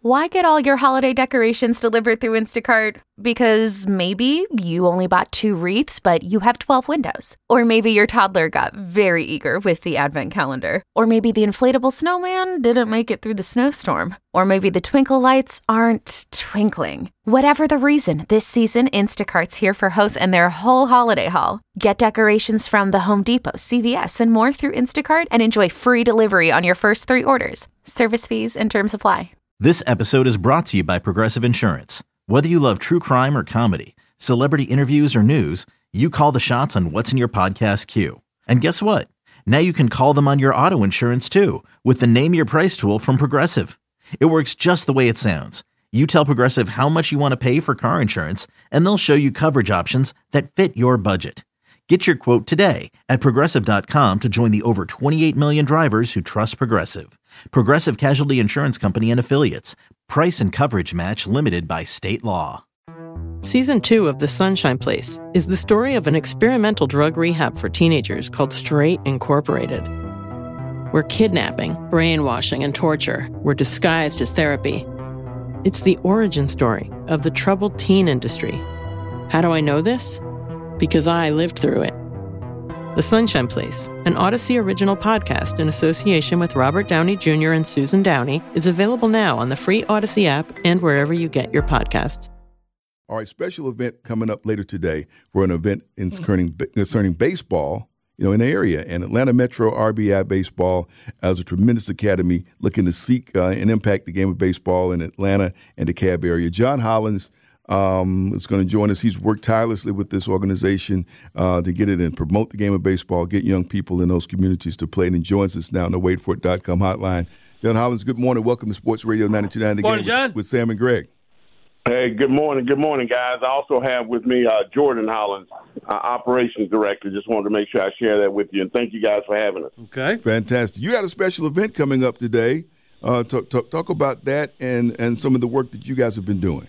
Why get all your holiday decorations delivered through Instacart? Because maybe you only bought 2 wreaths, but you have 12 windows. Or maybe your toddler got very eager with the advent calendar. Or maybe the inflatable snowman didn't make it through the snowstorm. Or maybe the twinkle lights aren't twinkling. Whatever the reason, this season, Instacart's here for hosts and their whole holiday haul. Get decorations from the Home Depot, CVS, and more through Instacart and enjoy free delivery on your first 3 orders. Service fees and terms apply. This episode is brought to you by Progressive Insurance. Whether you love true crime or comedy, celebrity interviews or news, you call the shots on what's in your podcast queue. And guess what? Now you can call them on your auto insurance too with the Name Your Price tool from Progressive. It works just the way it sounds. You tell Progressive how much you want to pay for car insurance, and they'll show you coverage options that fit your budget. Get your quote today at Progressive.com to join the over 28 million drivers who trust Progressive. Progressive Casualty Insurance Company and Affiliates. Price and coverage match limited by state law. Season 2 of The Sunshine Place is the story of an experimental drug rehab for teenagers called Straight Incorporated, where kidnapping, brainwashing, and torture were disguised as therapy. It's the origin story of the troubled teen industry. How do I know this? Because I lived through it. The Sunshine Place, an Odyssey original podcast in association with Robert Downey Jr. and Susan Downey, is available now on the free Odyssey app and wherever you get your podcasts. All right, special event coming up later today for an event concerning baseball, in the area. And Atlanta Metro RBI Baseball as a tremendous academy looking to seek and impact the game of baseball in Atlanta and the Cab area. John Hollins is going to join us. He's worked tirelessly with this organization to get it and promote the game of baseball, get young people in those communities to play, and he joins us now on the waitforit.com hotline. John Hollins, good morning. Welcome to Sports Radio 92.9 The Morning, Game John. with Sam and Greg. Hey, good morning. Good morning, guys. I also have with me Jordan Hollins, Operations Director. Just wanted to make sure I share that with you, and thank you guys for having us. Okay. Fantastic. You got a special event coming up today. Talk about that and some of the work that you guys have been doing.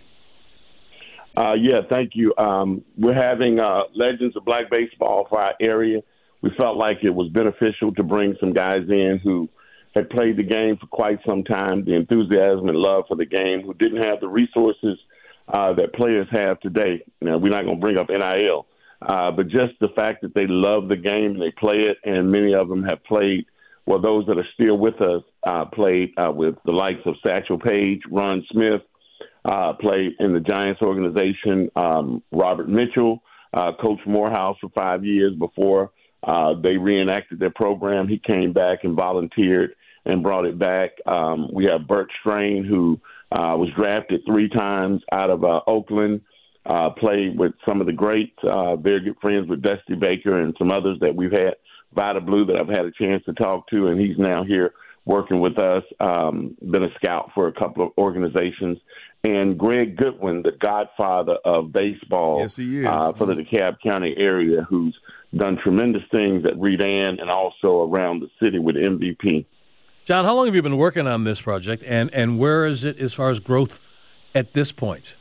Yeah, thank you. We're having Legends of Black Baseball for our area. We felt like it was beneficial to bring some guys in who had played the game for quite some time, the enthusiasm and love for the game, who didn't have the resources that players have today. Now, we're not going to bring up NIL, but just the fact that they love the game and they play it, and many of them have played, well, those that are still with us played with the likes of Satchel Paige, Ron Smith, played in the Giants organization, Robert Mitchell, Coach Morehouse for 5 years before they reenacted their program. He came back and volunteered and brought it back. We have Bert Strain, who was drafted 3 times out of Oakland, played with some of the greats, very good friends with Dusty Baker and some others that we've had, Vida Blue, that I've had a chance to talk to, and he's now here working with us, been a scout for a couple of organizations. And Greg Goodwin, the godfather of baseball, yes, he is. For the DeKalb County area, who's done tremendous things at Redan and also around the city with MVP. John, how long have you been working on this project, and where is it as far as growth at this point?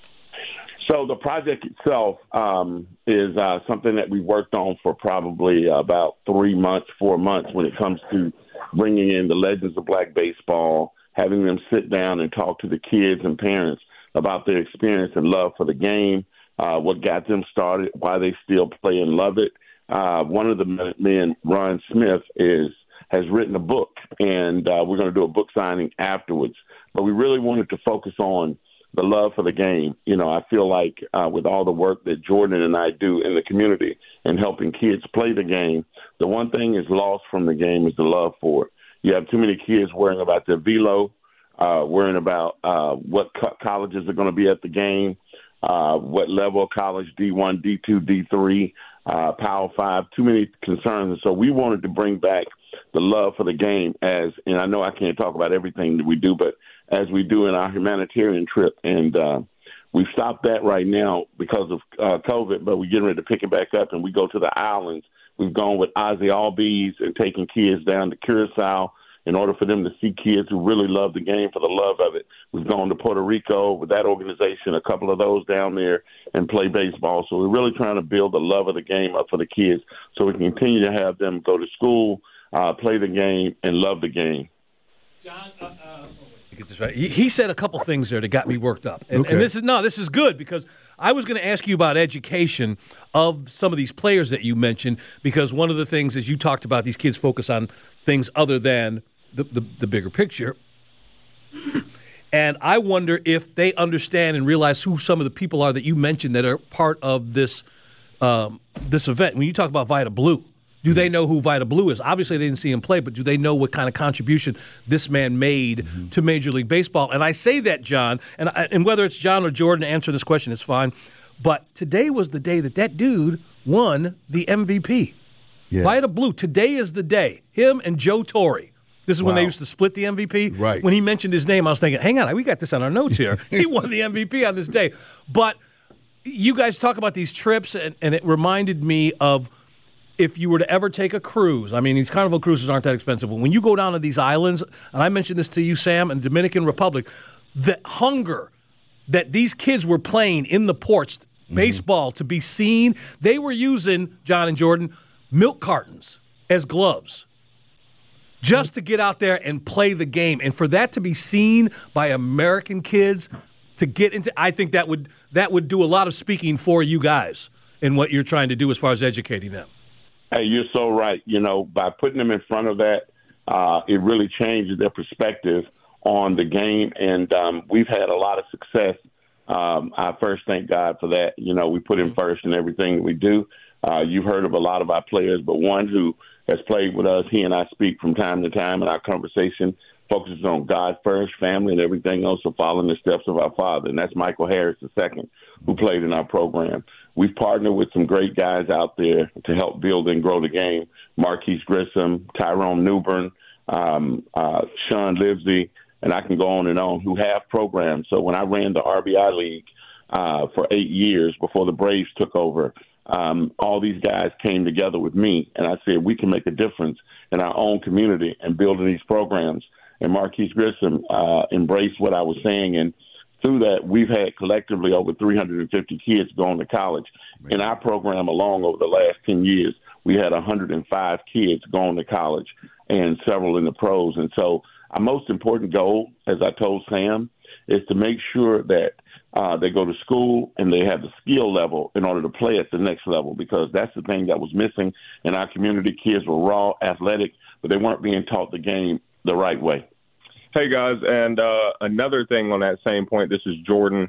So the project itself is something that we worked on for probably about 3 months, 4 months when it comes to bringing in the Legends of Black Baseball, having them sit down and talk to the kids and parents about their experience and love for the game, what got them started, why they still play and love it. One of the men, Ron Smith, has written a book, and we're going to do a book signing afterwards. But we really wanted to focus on the love for the game. I feel like with all the work that Jordan and I do in the community and helping kids play the game, the one thing is lost from the game is the love for it. You have too many kids worrying about their velo, worrying about what colleges are going to be at the game, what level of college, D1, D2, D3, Power 5, too many concerns. And so we wanted to bring back the love for the game and I know I can't talk about everything that we do, but as we do in our humanitarian trip. And we've stopped that right now because of COVID, but we're getting ready to pick it back up, and we go to the islands. We've gone with Ozzy Albies and taking kids down to Curacao in order for them to see kids who really love the game for the love of it. We've gone to Puerto Rico with that organization, a couple of those down there, and play baseball. So we're really trying to build the love of the game up for the kids so we can continue to have them go to school, play the game, and love the game. John, get this right. He said a couple things there that got me worked up. And this is good because I was going to ask you about education of some of these players that you mentioned, because one of the things, as you talked about, these kids focus on things other than the bigger picture. And I wonder if they understand and realize who some of the people are that you mentioned that are part of this this event. When you talk about Vida Blue, do they know who Vida Blue is? Obviously, they didn't see him play, but do they know what kind of contribution this man made to Major League Baseball? And I say that, John, and whether it's John or Jordan answering this question is fine, but today was the day that dude won the MVP. Yeah. Vida Blue, today is the day. Him and Joe Torre. This is when they used to split the MVP. Right. When he mentioned his name, I was thinking, hang on, we got this on our notes here. He won the MVP on this day. But you guys talk about these trips, and it reminded me of if you were to ever take a cruise. I mean, these Carnival cruises aren't that expensive. But when you go down to these islands, and I mentioned this to you, Sam, and Dominican Republic, the hunger that these kids were playing in the ports, baseball, to be seen, they were using, John and Jordan, milk cartons as gloves just to get out there and play the game. And for that to be seen by American kids to get into, I think that would do a lot of speaking for you guys in what you're trying to do as far as educating them. Hey, you're so right. You know, by putting them in front of that, it really changes their perspective on the game. And we've had a lot of success. I first thank God for that. You know, we put him first in everything that we do. You've heard of a lot of our players, but one who has played with us, he and I speak from time to time, and our conversation focuses on God first, family, and everything else of following the steps of our Father. And that's Michael Harris II, who played in our program. We've partnered with some great guys out there to help build and grow the game. Marquise Grissom, Tyrone Newbern, Sean Livesey, and I can go on, who have programs. So when I ran the RBI League for 8 years before the Braves took over, all these guys came together with me, and I said, we can make a difference in our own community and building these programs. And Marquise Grissom embraced what I was saying, and through that, we've had collectively over 350 kids going to college. Man. In our program alone over the last 10 years, we had 105 kids going to college and several in the pros. And so our most important goal, as I told Sam, is to make sure that they go to school and they have the skill level in order to play at the next level, because that's the thing that was missing in our community. Kids were raw, athletic, but they weren't being taught the game the right way. Hey, guys, and another thing on that same point, this is Jordan.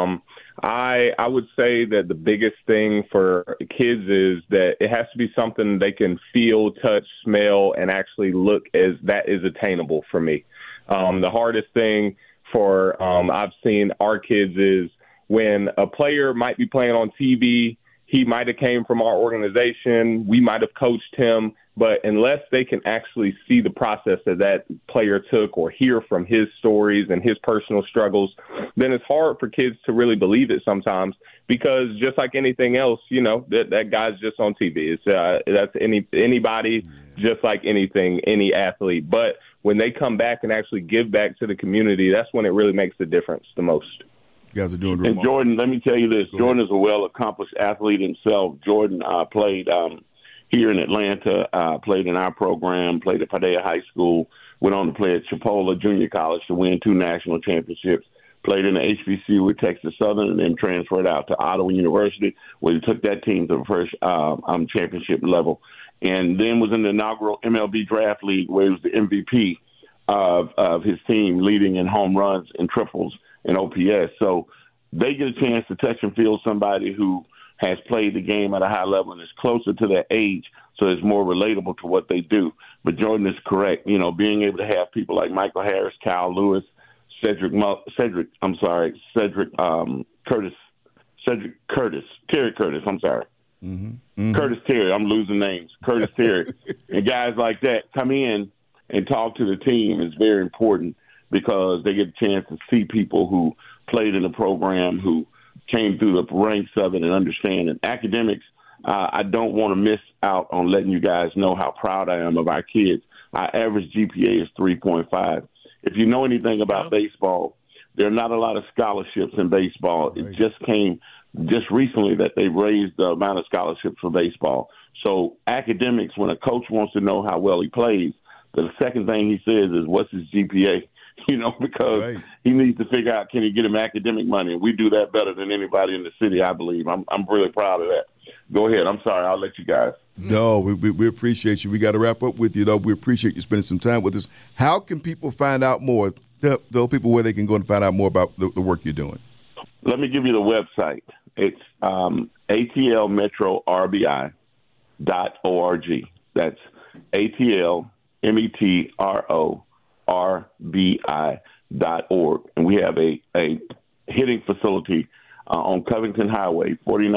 I would say that the biggest thing for kids is that it has to be something they can feel, touch, smell, and actually look as that is attainable for me. The hardest thing for I've seen our kids is when a player might be playing on TV, he might have came from our organization, we might have coached him, but unless they can actually see the process that player took or hear from his stories and his personal struggles, then it's hard for kids to really believe it sometimes, because just like anything else, that guy's just on TV. It's that's anybody, just like anything, any athlete. But when they come back and actually give back to the community, that's when it really makes the difference the most. You guys are doing And Jordan, let me tell you this. Jordan is a well-accomplished athlete himself. Jordan played here in Atlanta, played in our program, played at Padilla High School, went on to play at Chipola Junior College to win 2 national championships, played in the HBCU with Texas Southern, and then transferred out to Ottawa University, where he took that team to the first championship level, and then was in the inaugural MLB Draft League, where he was the MVP of his team, leading in home runs and triples and OPS. So they get a chance to touch and feel somebody who has played the game at a high level and is closer to their age, so it's more relatable to what they do. But Jordan is correct. Being able to have people like Michael Harris, Kyle Lewis, Terry Curtis, I'm sorry. Curtis Terry, I'm losing names. Curtis Terry. And guys like that come in and talk to the team is very important, because they get a chance to see people who played in the program, who came through the ranks of it and understand. And academics, I don't want to miss out on letting you guys know how proud I am of our kids. Our average GPA is 3.5. If you know anything about baseball, there are not a lot of scholarships in baseball. Right. It just came just recently that they raised the amount of scholarships for baseball. So academics, when a coach wants to know how well he plays, the second thing he says is, what's his GPA? because he needs to figure out, can he get him academic money? And we do that better than anybody in the city, I believe. I'm really proud of that. Go ahead. I'm sorry. I'll let you guys. No, we appreciate you. We got to wrap up with you, though. We appreciate you spending some time with us. How can people find out more? Tell people where they can go and find out more about the work you're doing. Let me give you the website. It's atlmetrorbi.org. That's atlmetrorbi.org. And we have a hitting facility on Covington Highway,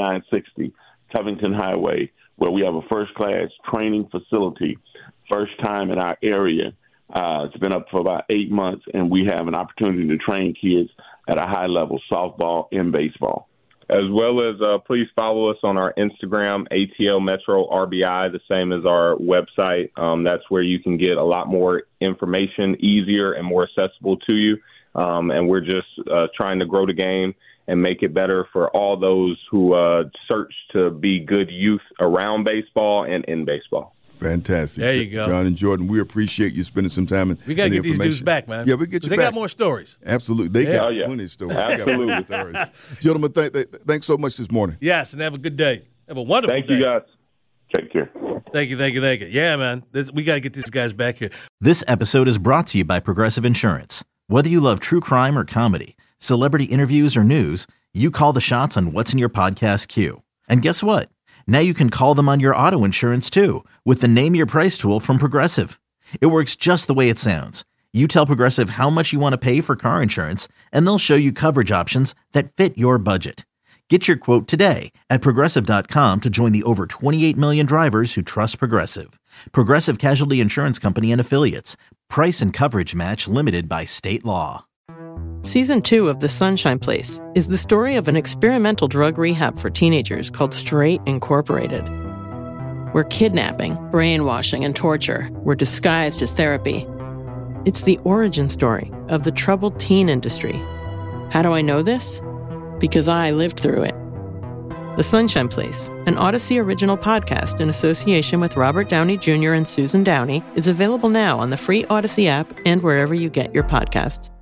4960 Covington Highway, where we have a first-class training facility, first time in our area. It's been up for about 8 months, and we have an opportunity to train kids at a high level, softball and baseball. As well as please follow us on our Instagram, ATL Metro RBI, the same as our website. That's where you can get a lot more information, easier and more accessible to you. And we're just trying to grow the game and make it better for all those who search to be good youth around baseball and in baseball. Fantastic. There you go. John and Jordan, we appreciate you spending some time We got to get these dudes back, man. Yeah, we get you back. They got more stories. Absolutely. They got plenty of stories. Absolutely. Gentlemen, thanks so much this morning. Yes, and have a good day. Have a wonderful day. Thank you, guys. Take care. Thank you. Yeah, man. We got to get these guys back here. This episode is brought to you by Progressive Insurance. Whether you love true crime or comedy, celebrity interviews or news, you call the shots on what's in your podcast queue. And guess what? Now you can call them on your auto insurance too with the Name Your Price tool from Progressive. It works just the way it sounds. You tell Progressive how much you want to pay for car insurance, and they'll show you coverage options that fit your budget. Get your quote today at Progressive.com to join the over 28 million drivers who trust Progressive. Progressive Casualty Insurance Company and Affiliates. Price and coverage match limited by state law. Season 2 of The Sunshine Place is the story of an experimental drug rehab for teenagers called Straight Incorporated, where kidnapping, brainwashing, and torture were disguised as therapy. It's the origin story of the troubled teen industry. How do I know this? Because I lived through it. The Sunshine Place, an Odyssey original podcast in association with Robert Downey Jr. and Susan Downey, is available now on the free Odyssey app and wherever you get your podcasts.